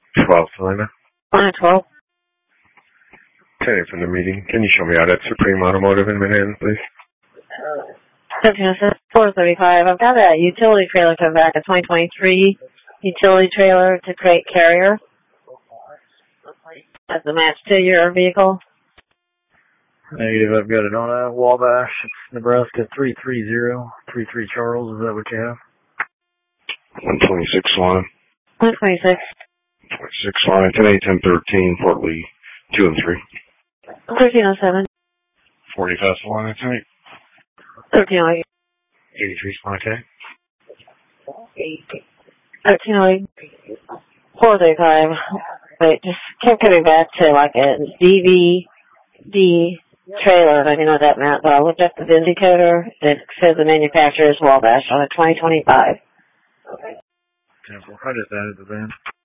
12, Selena. 12. Okay, from the meeting. Can you show me out at Supreme Automotive in Manhattan, please? 435. I've got a utility trailer coming back, a 2023 utility trailer to create carrier. As a match to your vehicle. Negative. I've got it on a Wabash, Nebraska 33033 Charles. Is that what you have? 126 line. 126. 26 line. 10-8-10-13. Fort Lee. 2 and 3. 1307. 40 fast line. 10-8. 1308. 83 line. 10. 1308. 435. Wait, just kept coming back to like a DVD trailer. I didn't know what that meant, but I looked up the VIN decoder. It says the manufacturer's Wabash on a 2025. Temple. I just added the VIN.